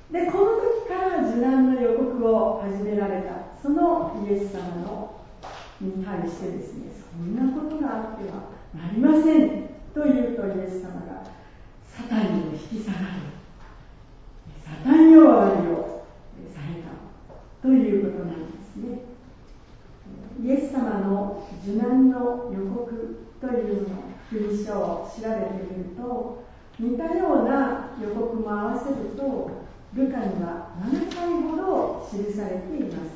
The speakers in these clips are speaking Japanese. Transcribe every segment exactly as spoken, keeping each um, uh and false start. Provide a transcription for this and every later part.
でこの時から受難の予告を始められたそのイエス様のに対してですね、そんなことがあってはなりませんというと、イエス様がサタンに引き下がる、サタン弱がりをされたということなんですね。イエス様の受難の予告というのを福音書を調べてみると、似たような予告も合わせるとルカにはななかいほど記されています。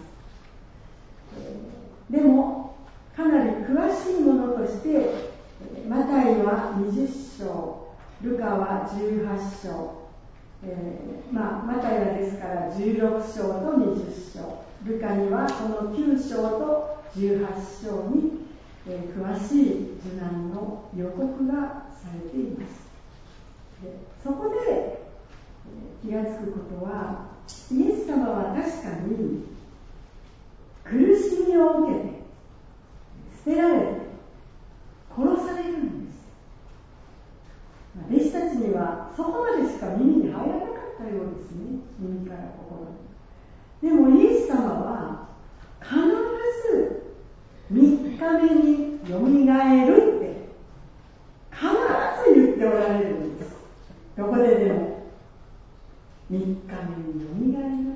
でもかなり詳しいものとして、マタイはにじゅっしょう、ルカはじゅうはっしょう、えーまあ、マタイはですからじゅうろくしょうとにじゅっしょう、ルカにはこのきゅうしょうとじゅうはっしょうに、えー、詳しい受難の予告がされています。でそこで、えー、気がつくことは、イエス様は確かに苦しみを受けて捨てられて殺されるんです。弟子たちにはそこまでしか耳に入らなかったようですね、耳から心に。でもイエス様は必ずみっかめによみがえるって必ず言っておられるんです。どこででもみっかめによみがえる、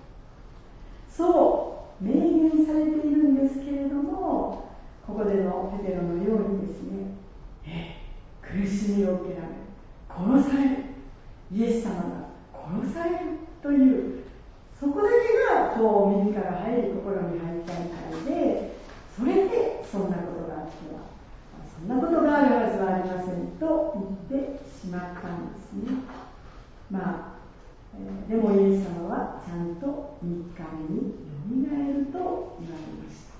そう明言されているんですけれども、ここでのペテロのようにですね、え苦しみを受けられる、殺される、イエス様が殺されるという、そこだけがこう耳から入り心に入ったみたいで、それでそんなことがあっては、そんなことがあるはずはありませんと言ってしまったんですね。まあ、えー、でもイエス様はちゃんとみっかめによみがえると言われました。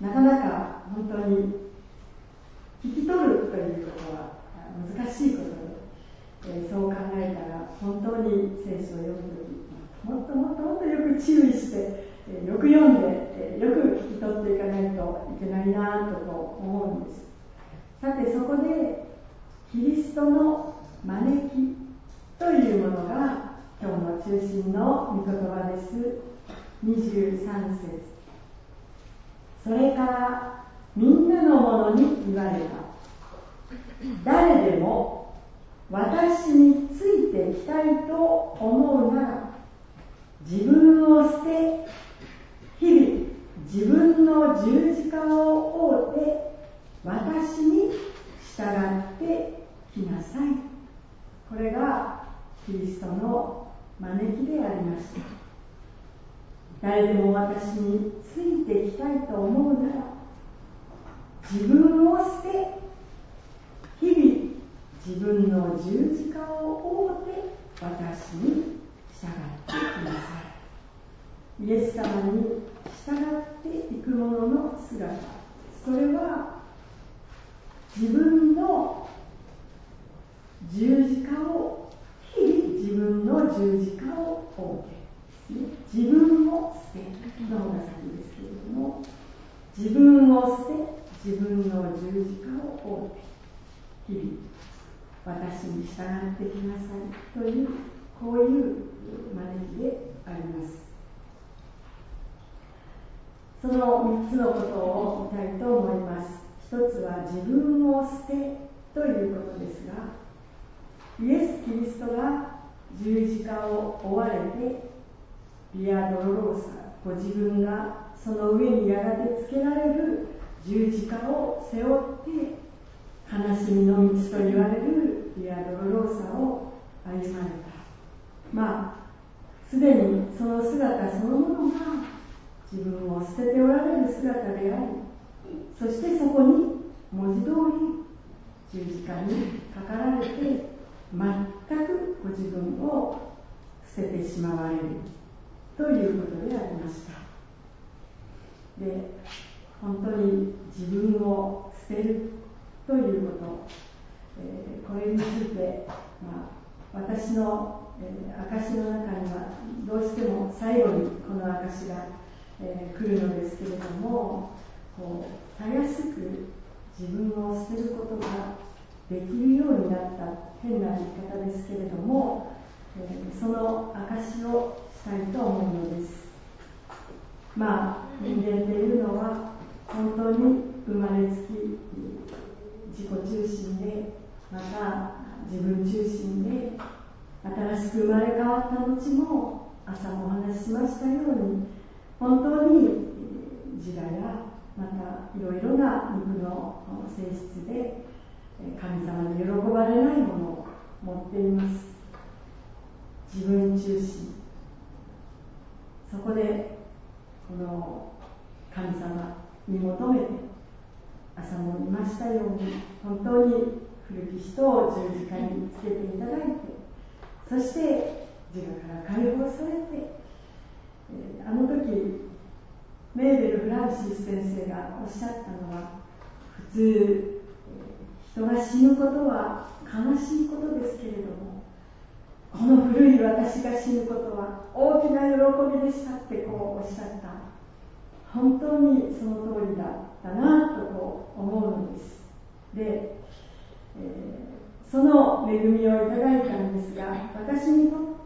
なかなか本当に聞き取るということは難しいことで、えー、そう考えたら本当に聖書を読むとき、もっともっともっとよく注意して、えー、よく読んで、えー、よく聞き取っていかないといけないなと思うんです。さてそこでキリストの招きというものが今日の中心の御言葉です。にじゅうさんせつ、それからみんなのものに言われた。誰でも私についてきたいと思うなら、自分を捨て、日々自分の十字架を追って私に従ってきなさい。これがキリストの招きでありました。誰でも私についてきたいと思うなら、自分を捨て、日々自分の十字架を追って私に従ってきなさい。イエス様に従っていく者の姿、それは自分の十字架を、日々自分の十字架を追って、ね、自分を捨ての方が先ですけれども、自分を捨て自分の十字架を追って日々私に従ってきなさいという、こういう招きであります。そのみっつのことを見たいと思います。一つは自分を捨てということですが、イエス・キリストが十字架を追われて、ビアドロローサ、ご自分がその上にやがてつけられる十字架を背負って悲しみの道と言われるビアドロローサを歩まれた。まあすでにその姿そのものが自分を捨てておられる姿であり、そしてそこに文字通り十字架にかかられて全くご自分を捨ててしまわれるということでありました。で、本当に自分を捨てるということ、えー、これについて、まあ、私の、えー、証の中にはどうしても最後にこの証が、えー、来るのですけれども、こうたやすく自分を捨てることができるようになった、変な言い方ですけれども、えー、その証話をしたいと思うのです。まあ人間というのは本当に生まれつき自己中心で、また自分中心で、新しく生まれ変わった後も朝もお話ししましたように、本当に自我やまたいろいろな肉の性質で神様に喜ばれないものを持っています。自分中心。そこでこの神様に求めて、朝も言いましたように、本当に古き人を十字架につけていただいて、そして自我から解放されて、えー、あの時メーベル・フランシス先生がおっしゃったのは、普通、えー、人が死ぬことは悲しいことですけれども、この古い私が死ぬことは大きな喜びでしたってこうおっしゃった。本当にその通りだったなとこう思うのです。で、えー、その恵みをいただいたんですが、私にとって、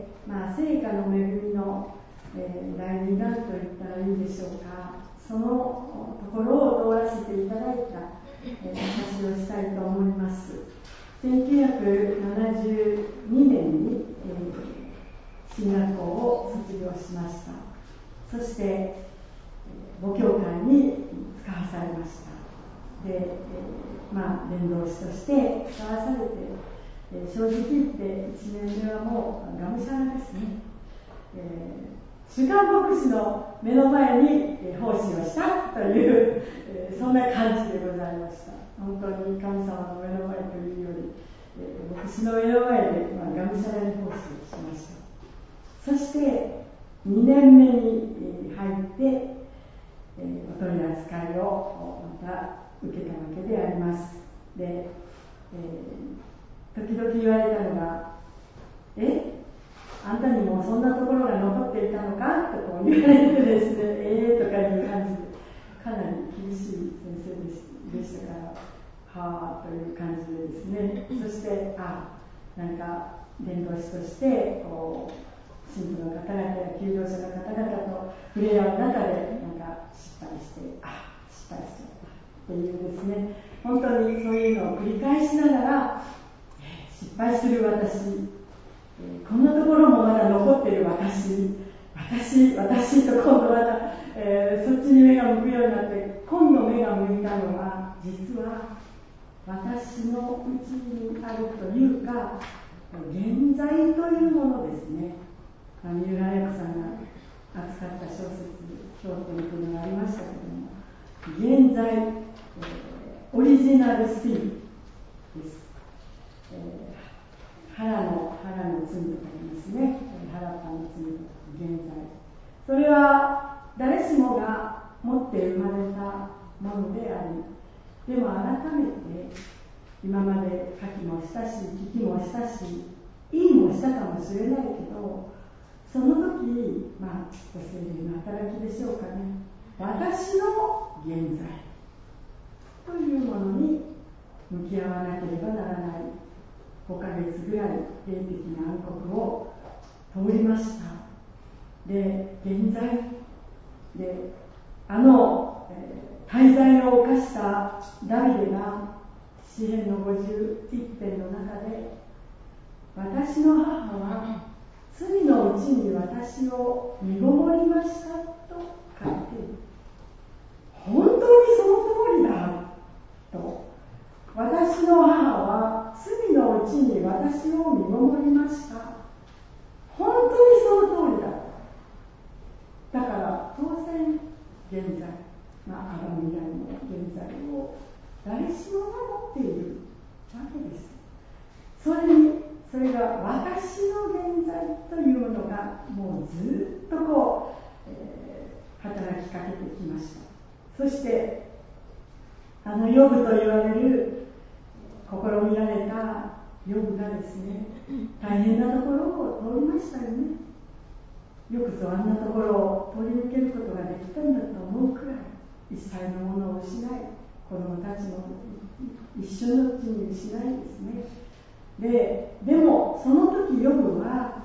まあ、聖火の恵みの、えー、第二弾と言ったらいいでしょうか、そのところを通らせていただいた、えー、話をしたいと思います。せんきゅうひゃくななじゅうにねんに、えー、進学校を卒業しました。そして母教会に使わされました。で、えー、まあ伝道師として使わされて、えー、正直言っていちねんめはもうがむしゃらですね。えー、主幹牧師の目の前に、えー、奉仕をしたという、えー、そんな感じでございました。本当に神様の目の前というより、えー、牧師の目の前で、まあ、がむしゃらに奉仕をしました。そしてにねんめに入って、えー、お取り扱いをまた受けたわけであります。で、えー、時々言われたのが、えあんたにもそんなところが残っていたのかとこう言われてですね、えーとかいう感じで、かなり厳しい先生でしたから、はぁという感じでですね、そして、あ、なんか伝道師としてこう神父の方々や求道者の方々と触れ合う中でなんか失敗して、あ、失敗しちゃったっていうですね、本当にそういうのを繰り返しながら、失敗する私、こんなところもまだ残っている私、私、私と今度また、えー、そっちに目が向くようになって、今度目が向いたのは、実は私のうちにあるというか、現在というものですね。三浦綾子さんが扱った小説、経典というのがありましたけれども、現在、えー、オリジナルスピリットです。えー、腹の腹の罪と書きますね。腹っぱの罪と現在。それは誰しもが持って生まれたものであり、でも改めて今まで書きもしたし、聞きもしたし、いいもしたかもしれないけど、その時、まあ、ご聖霊の働きでしょうかね。私の現在というものに向き合わなければならないごかげつぐらい霊的な暗黒を通りました。で、現在で、あの、えー、大罪を犯したダビデが詩編のごじゅういち編の中で、私の母は罪のうちに私を身ごもりましたと書いている。本当にその通りだと。私の母は罪のうちに私を身ごもりました。本当にその通りだ。だから当然現在、まあ、あの未来の現在を誰しもが持っているわけです。それにそれが私の現在というのがもうずっとこう、えー、働きかけてきました。そしてあのヨブと言われる試みられたヨブがですね、大変なところを通りましたよね。よくぞあんなところを通り抜けることができたんだと思うくらい、一切のものを失い、子供たちも一瞬のうちに失いですね。で、でもその時ヨブは